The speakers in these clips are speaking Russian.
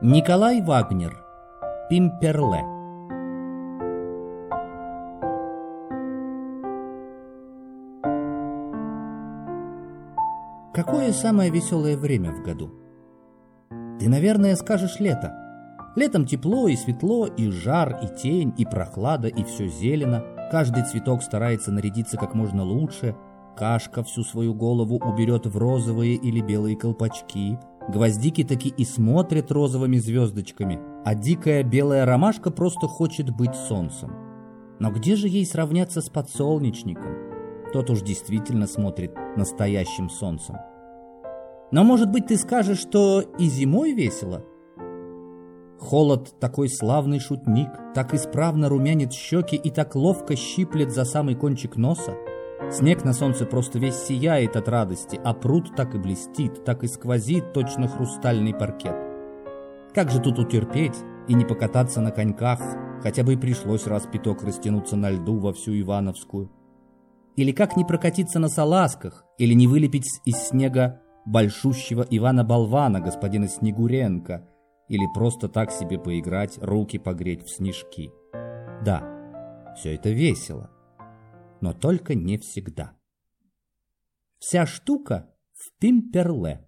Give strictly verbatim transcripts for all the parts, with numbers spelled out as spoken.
Николай Вагнер. Пимперле. Какое самое веселое время в году? Ты, наверное, скажешь лето. Летом тепло и светло, и жар, и тень, и прохлада, и все зелено. Каждый цветок старается нарядиться как можно лучше. Кашка всю свою голову уберет в розовые или белые колпачки. Гвоздики таки и смотрят розовыми звездочками, а дикая белая ромашка просто хочет быть солнцем. Но где же ей сравняться с подсолнечником? Тот уж действительно смотрит настоящим солнцем. Но, может быть, ты скажешь, что и зимой весело? Холод такой славный шутник, так исправно румянит щеки и так ловко щиплет за самый кончик носа. Снег на солнце просто весь сияет от радости, а пруд так и блестит, так и сквозит точно хрустальный паркет. Как же тут утерпеть и не покататься на коньках, хотя бы и пришлось раз пяток растянуться на льду во всю Ивановскую? Или как не прокатиться на салазках, или не вылепить из снега большущего Ивана-болвана, господина Снегуренко, или просто так себе поиграть, руки погреть в снежки? Да, все это весело. Но только не всегда. Вся штука в Пимперле.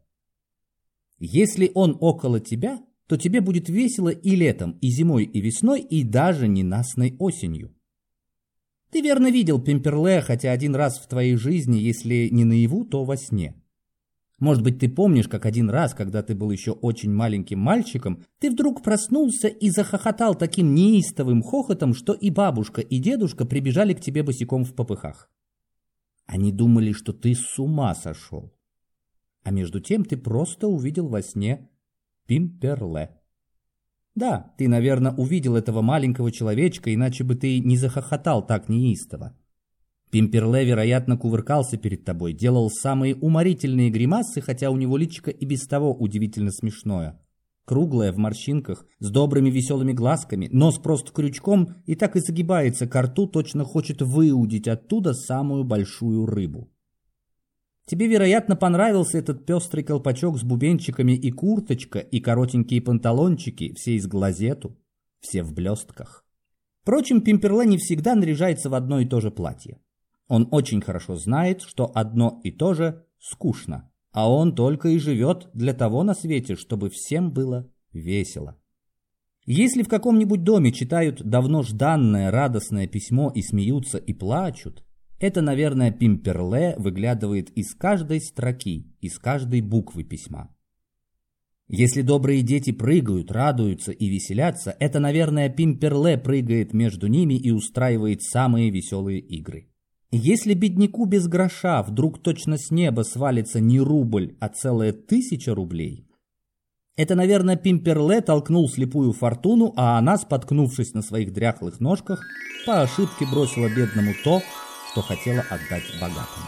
Если он около тебя, то тебе будет весело и летом, и зимой, и весной, и даже ненастной осенью. Ты верно видел Пимперле хотя один раз в твоей жизни, если не наяву, то во сне. Может быть, ты помнишь, как один раз, когда ты был еще очень маленьким мальчиком, ты вдруг проснулся и захохотал таким неистовым хохотом, что и бабушка, и дедушка прибежали к тебе босиком в попыхах. Они думали, что ты с ума сошел. А между тем ты просто увидел во сне Пимперле. Да, ты, наверное, увидел этого маленького человечка, иначе бы ты не захохотал так неистово. Пимперле, вероятно, кувыркался перед тобой, делал самые уморительные гримасы, хотя у него личико и без того удивительно смешное. Круглое, в морщинках, с добрыми веселыми глазками, нос просто крючком и так и загибается ко рту, точно хочет выудить оттуда самую большую рыбу. Тебе, вероятно, понравился этот пестрый колпачок с бубенчиками и курточка, и коротенькие панталончики, все из глазету, все в блестках. Впрочем, Пимперле не всегда наряжается в одно и то же платье. Он очень хорошо знает, что одно и то же скучно, а он только и живет для того на свете, чтобы всем было весело. Если в каком-нибудь доме читают давно жданное радостное письмо и смеются и плачут, это, наверное, Пимперле выглядывает из каждой строки, из каждой буквы письма. Если добрые дети прыгают, радуются и веселятся, это, наверное, Пимперле прыгает между ними и устраивает самые веселые игры. Если бедняку без гроша вдруг точно с неба свалится не рубль, а целая тысяча рублей, это, наверное, Пимперле толкнул слепую фортуну, а она, споткнувшись на своих дряхлых ножках, по ошибке бросила бедному то, что хотела отдать богатому.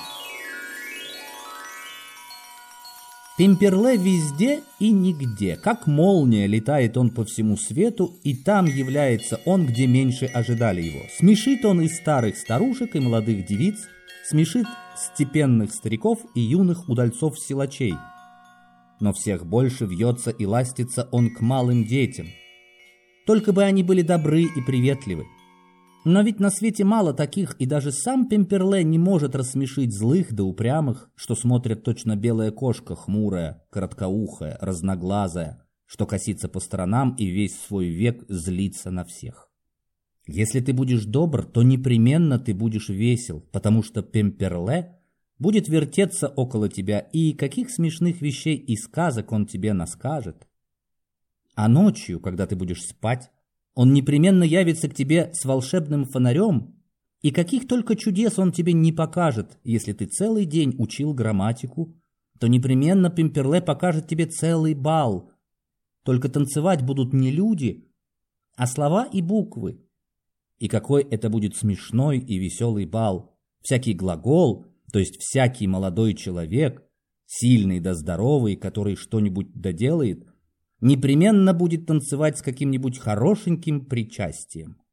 Пимперле везде и нигде, как молния летает он по всему свету, и там является он, где меньше ожидали его. Смешит он и старых старушек, и молодых девиц, смешит степенных стариков и юных удальцов-силачей. Но всех больше вьется и ластится он к малым детям. Только бы они были добры и приветливы. Но ведь на свете мало таких, и даже сам Пимперле не может рассмешить злых да упрямых, что смотрят точно белая кошка, хмурая, короткоухая, разноглазая, что косится по сторонам и весь свой век злится на всех. Если ты будешь добр, то непременно ты будешь весел, потому что Пимперле будет вертеться около тебя, и каких смешных вещей и сказок он тебе наскажет. А ночью, когда ты будешь спать, он непременно явится к тебе с волшебным фонарем, и каких только чудес он тебе не покажет. Если ты целый день учил грамматику, то непременно Пимперле покажет тебе целый бал. Только танцевать будут не люди, а слова и буквы. И какой это будет смешной и веселый бал. Всякий глагол, то есть всякий молодой человек, сильный да здоровый, который что-нибудь доделает, непременно будет танцевать с каким-нибудь хорошеньким причастием.